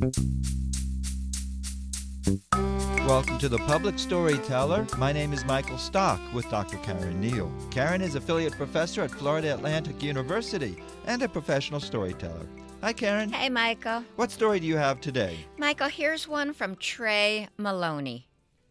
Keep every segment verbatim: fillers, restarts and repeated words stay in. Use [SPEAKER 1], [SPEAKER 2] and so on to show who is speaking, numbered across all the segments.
[SPEAKER 1] Welcome to The Public Storyteller. My name is Michael Stock with Doctor Karen Neal. Karen is affiliate professor at Florida Atlantic University and a professional storyteller. Hi, Karen.
[SPEAKER 2] Hey, Michael.
[SPEAKER 1] What story do you have today?
[SPEAKER 2] Michael, here's one from Trey Maloney.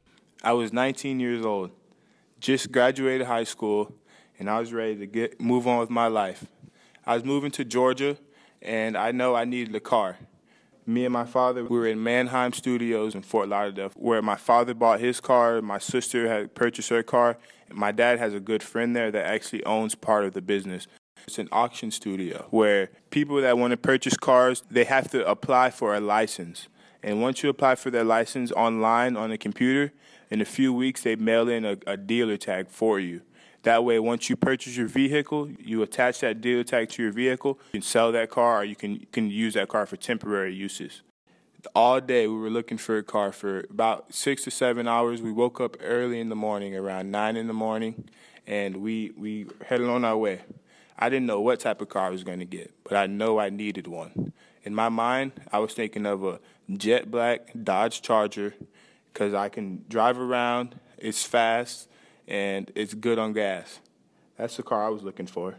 [SPEAKER 3] I was nineteen years old, just graduated high school, and I was ready to get move on with my life. I was moving to Georgia, and I know I needed a car. Me and my father, we were in Mannheim Studios in Fort Lauderdale, where my father bought his car, my sister had purchased her car, and my dad has a good friend there that actually owns part of the business. It's an auction studio where people that want to purchase cars, they have to apply for a license. And once you apply for their license online on a computer, in a few weeks they mail in a, a dealer tag for you. That way, once you purchase your vehicle, you attach that dealer tag to your vehicle. You can sell that car, or you can, you can use that car for temporary uses. All day, we were looking for a car for about six to seven hours. We woke up early in the morning, around nine in the morning, and we, we headed on our way. I didn't know what type of car I was going to get, but I know I needed one. In my mind, I was thinking of a jet black Dodge Charger because I can drive around, it's fast, and it's good on gas. That's the car I was looking for.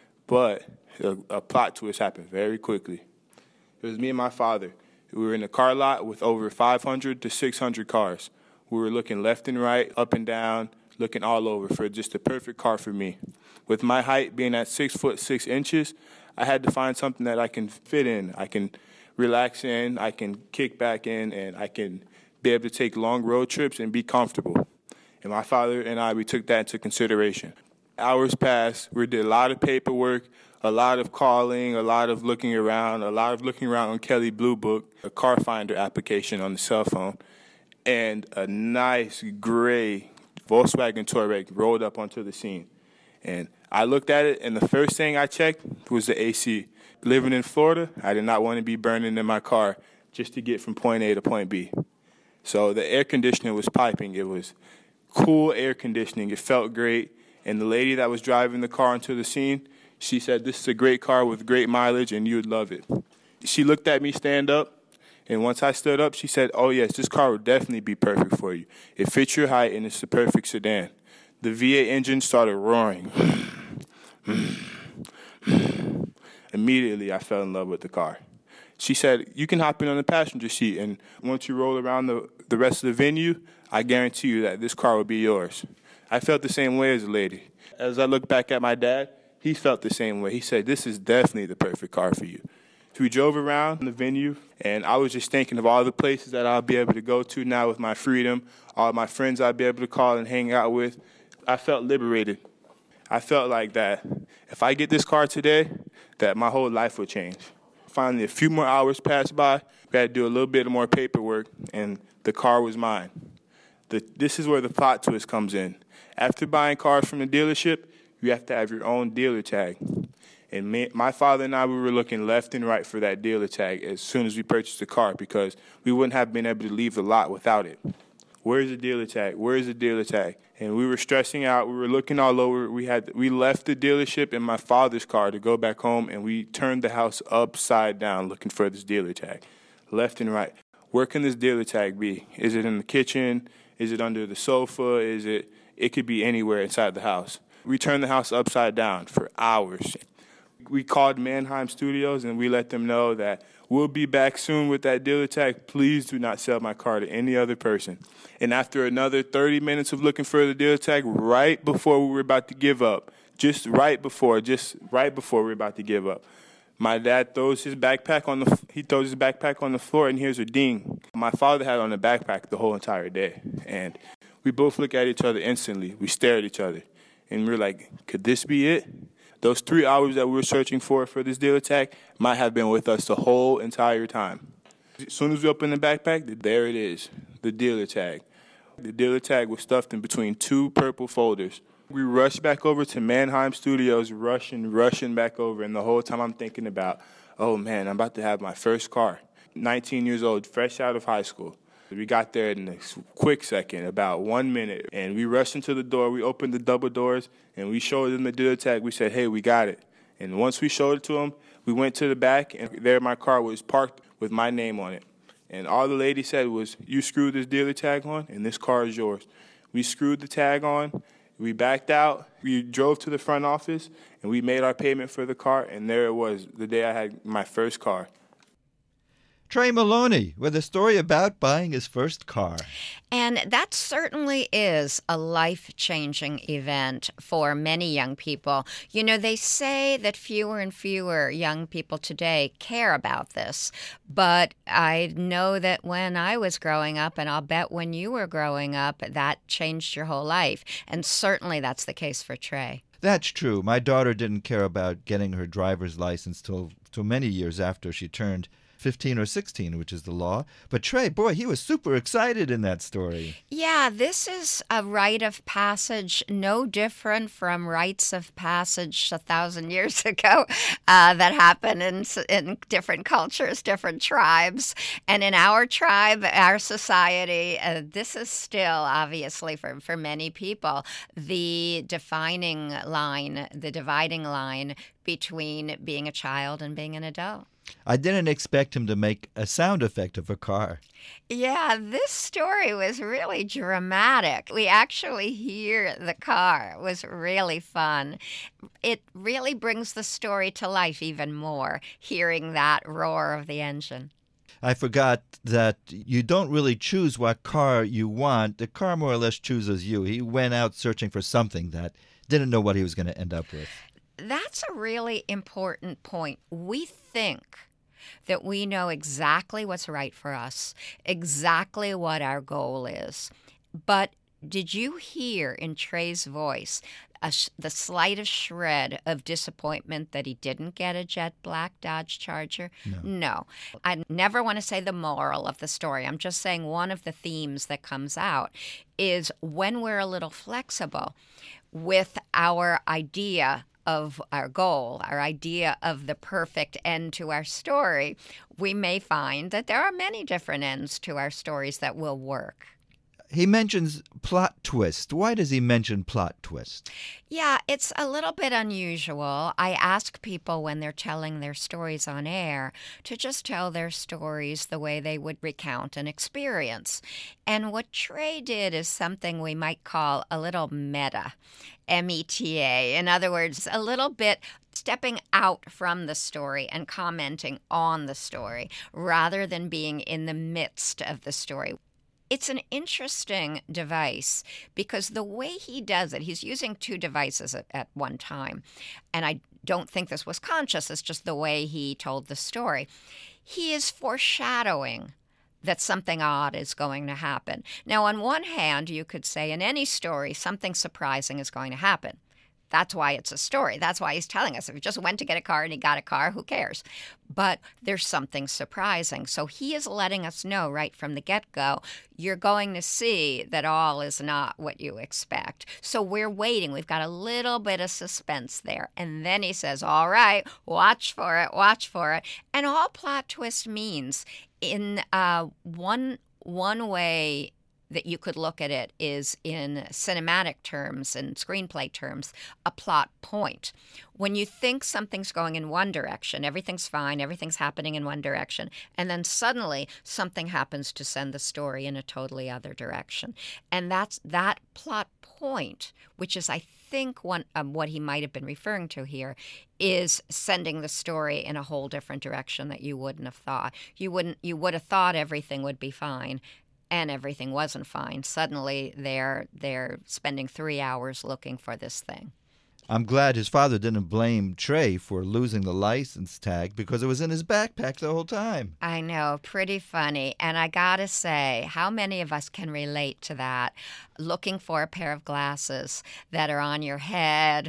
[SPEAKER 3] But a, a plot twist happened very quickly. It was me and my father. We were in a car lot with over five hundred to six hundred cars. We were looking left and right, up and down, looking all over for just the perfect car for me. With my height being at six foot six inches, I had to find something that I can fit in. I can relax in, I can kick back in, and I can be able to take long road trips and be comfortable. And my father and I, we took that into consideration. Hours passed. We did a lot of paperwork, a lot of calling, a lot of looking around, a lot of looking around on Kelley Blue Book, a car finder application on the cell phone, and a nice gray Volkswagen Touareg rolled up onto the scene. And I looked at it, and the first thing I checked was the A C. Living in Florida, I did not want to be burning in my car just to get from point A to point B. So the air conditioner was piping. It was cool air conditioning. It felt great. And the lady that was driving the car onto the scene, she said, "This is a great car with great mileage, and you'd love it." She looked at me stand up, and once I stood up, she said, "Oh, yes, this car would definitely be perfect for you. It fits your height, and it's the perfect sedan." The V eight engine started roaring. Immediately, I fell in love with the car. She said, "You can hop in on the passenger seat, and once you roll around the, the rest of the venue, I guarantee you that this car will be yours." I felt the same way as the lady. As I look back at my dad, he felt the same way. He said, "This is definitely the perfect car for you." So we drove around the venue, and I was just thinking of all the places that I'll be able to go to now with my freedom, all my friends I'll be able to call and hang out with. I felt liberated. I felt like that if I get this car today, that my whole life would change. Finally, a few more hours passed by. We had to do a little bit more paperwork, and the car was mine. The, this is where the plot twist comes in. After buying cars from the dealership, you have to have your own dealer tag. And me, my father and I, we were looking left and right for that dealer tag as soon as we purchased the car because we wouldn't have been able to leave the lot without it. Where's the dealer tag? Where's the dealer tag? And we were stressing out. We were looking all over. We had we left the dealership in my father's car to go back home, and we turned the house upside down looking for this dealer tag, left and right. Where can this dealer tag be? Is it in the kitchen? Is it under the sofa? Is it? It could be anywhere inside the house. We turned the house upside down for hours. We called Mannheim Studios, and we let them know that we'll be back soon with that dealer tag. Please do not sell my car to any other person. And after another thirty minutes of looking for the dealer tag, right before we were about to give up, just right before, just right before we were about to give up, my dad throws his backpack on the he throws his backpack on the floor, and here's a ding. My father had on a backpack the whole entire day, and we both look at each other instantly. We stare at each other, and we're like, could this be it? Those three hours that we were searching for for this dealer tag might have been with us the whole entire time. As soon as we opened the backpack, there it is, the dealer tag. The dealer tag was stuffed in between two purple folders. We rushed back over to Mannheim Studios, rushing, rushing back over, and the whole time I'm thinking about, oh, man, I'm about to have my first car. nineteen years old, fresh out of high school. We got there in a quick second, about one minute, and we rushed into the door. We opened the double doors, and we showed them the dealer tag. We said, hey, we got it. And once we showed it to them, we went to the back, and there my car was parked with my name on it. and all the lady said was, "You screwed this dealer tag on, and this car is yours." We screwed the tag on. We backed out. We drove to the front office, and we made our payment for the car, and there it was, the day I had my first car.
[SPEAKER 1] Trey Maloney with a story about buying his first car.
[SPEAKER 2] And that certainly is a life-changing event for many young people. You know, they say that fewer and fewer young people today care about this. But I know that when I was growing up, and I'll bet when you were growing up, that changed your whole life. And certainly that's the case for Trey.
[SPEAKER 1] That's true. My daughter didn't care about getting her driver's license till, till many years after she turned fifteen or sixteen, which is the law. But Trey, boy, he was super excited in that story.
[SPEAKER 2] Yeah, this is a rite of passage, no different from rites of passage a thousand years ago uh, that happen in, in different cultures, different tribes. And in our tribe, our society, uh, this is still, obviously, for, for many people, the defining line, the dividing line between being a child and being an adult.
[SPEAKER 1] I didn't expect him to make a sound effect of a car.
[SPEAKER 2] Yeah, this story was really dramatic. We actually hear the car. It was really fun. It really brings the story to life even more, hearing that roar of the engine.
[SPEAKER 1] I forgot that you don't really choose what car you want. The car more or less chooses you. He went out searching for something that didn't know what he was going to end up with.
[SPEAKER 2] That's a really important point. We think that we know exactly what's right for us, exactly what our goal is. But did you hear in Trey's voice a sh- the slightest shred of disappointment that he didn't get a jet black Dodge Charger?
[SPEAKER 1] No.
[SPEAKER 2] No. I never want to say the moral of the story. I'm just saying one of the themes that comes out is when we're a little flexible with our idea of our goal, our idea of the perfect end to our story, we may find that there are many different ends to our stories that will work.
[SPEAKER 1] He mentions plot twist. Why does he mention plot twist?
[SPEAKER 2] Yeah, it's a little bit unusual. I ask people when they're telling their stories on air to just tell their stories the way they would recount an experience. And what Trey did is something we might call a little meta, M E T A. In other words, a little bit stepping out from the story and commenting on the story rather than being in the midst of the story. It's an interesting device because the way he does it, he's using two devices at, at one time. And I don't think this was conscious. It's just the way he told the story. He is foreshadowing that something odd is going to happen. Now, on one hand, you could say in any story, something surprising is going to happen. That's why it's a story. That's why he's telling us. If he just went to get a car and he got a car, who cares? But there's something surprising. So he is letting us know right from the get-go, you're going to see that all is not what you expect. So we're waiting. We've got a little bit of suspense there. And then he says, all right, watch for it, watch for it. And all plot twist means in uh, one one way that you could look at it is in cinematic terms and screenplay terms, a plot point. When you think something's going in one direction, everything's fine, everything's happening in one direction, and then suddenly something happens to send the story in a totally other direction. And that's that plot point, which is, I think, one um, what he might have been referring to here, is sending the story in a whole different direction that you wouldn't have thought. You wouldn't. You would have thought everything would be fine, and everything wasn't fine. Suddenly, they're they're spending three hours looking for this thing.
[SPEAKER 1] I'm glad his father didn't blame Trey for losing the license tag because it was in his backpack the whole time.
[SPEAKER 2] I know, pretty funny. And I gotta say, how many of us can relate to that? Looking for a pair of glasses that are on your head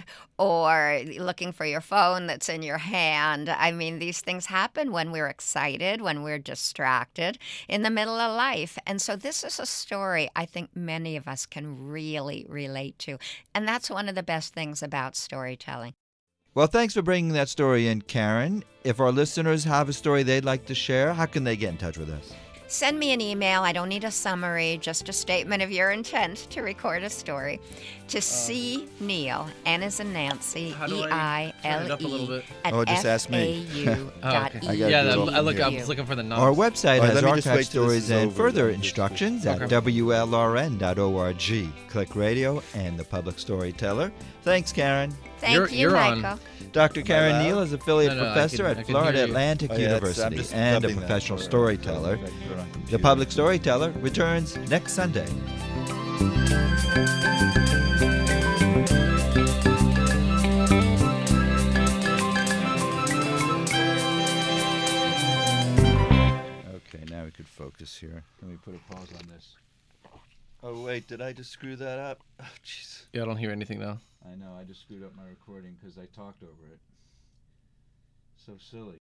[SPEAKER 2] or looking for your phone that's in your hand. I mean, these things happen when we're excited, when we're distracted in the middle of life. And so this is a story I think many of us can really relate to. And that's one of the best things about storytelling.
[SPEAKER 1] Well, thanks for bringing that story in, Karen. If our listeners have a story they'd like to share, how can they get in touch with us?
[SPEAKER 2] Send me an email. I don't need a summary, just a statement of your intent to record a story. To C Neil, N as in Nancy,
[SPEAKER 4] How do
[SPEAKER 2] E
[SPEAKER 4] I
[SPEAKER 2] I
[SPEAKER 4] turn it
[SPEAKER 2] L
[SPEAKER 4] up a little
[SPEAKER 2] E
[SPEAKER 4] bit?
[SPEAKER 2] at
[SPEAKER 1] Oh, just ask me.
[SPEAKER 2] F A U dot
[SPEAKER 4] Oh, okay.
[SPEAKER 2] E
[SPEAKER 1] I gotta
[SPEAKER 4] Yeah,
[SPEAKER 1] do it
[SPEAKER 4] that,
[SPEAKER 1] all
[SPEAKER 4] I look.
[SPEAKER 1] from
[SPEAKER 4] I
[SPEAKER 1] here.
[SPEAKER 4] was looking for the notes.
[SPEAKER 1] Our website
[SPEAKER 5] All right,
[SPEAKER 1] has
[SPEAKER 5] let me just
[SPEAKER 1] archive
[SPEAKER 5] wait till this
[SPEAKER 1] stories
[SPEAKER 5] is
[SPEAKER 1] and
[SPEAKER 5] over,
[SPEAKER 1] further
[SPEAKER 5] then.
[SPEAKER 1] instructions
[SPEAKER 4] Okay.
[SPEAKER 1] at W L R N dot org. Click radio and the Public Storyteller. Thanks, Karen.
[SPEAKER 2] Thank
[SPEAKER 4] You're-
[SPEAKER 2] you,
[SPEAKER 4] you're on.
[SPEAKER 2] Michael.
[SPEAKER 1] Doctor Karen
[SPEAKER 5] loud?
[SPEAKER 1] Neal is affiliate
[SPEAKER 4] No, no, I
[SPEAKER 1] professor
[SPEAKER 4] can- I
[SPEAKER 1] at
[SPEAKER 4] can
[SPEAKER 1] Florida
[SPEAKER 4] hear you.
[SPEAKER 1] Atlantic
[SPEAKER 5] Oh, yeah, it's- I'm
[SPEAKER 1] University
[SPEAKER 5] just
[SPEAKER 1] and a
[SPEAKER 5] dubbing that
[SPEAKER 1] professional
[SPEAKER 5] for-
[SPEAKER 1] storyteller.
[SPEAKER 5] so I can put it on
[SPEAKER 1] The
[SPEAKER 5] computer.
[SPEAKER 1] Public Storyteller returns next Sunday. Okay, now we could focus here. Let me put a pause on this. Oh, wait, did I just screw that up? Oh, jeez.
[SPEAKER 4] Yeah, I don't hear anything now.
[SPEAKER 1] I know, I just screwed up my recording because I talked over it. So silly.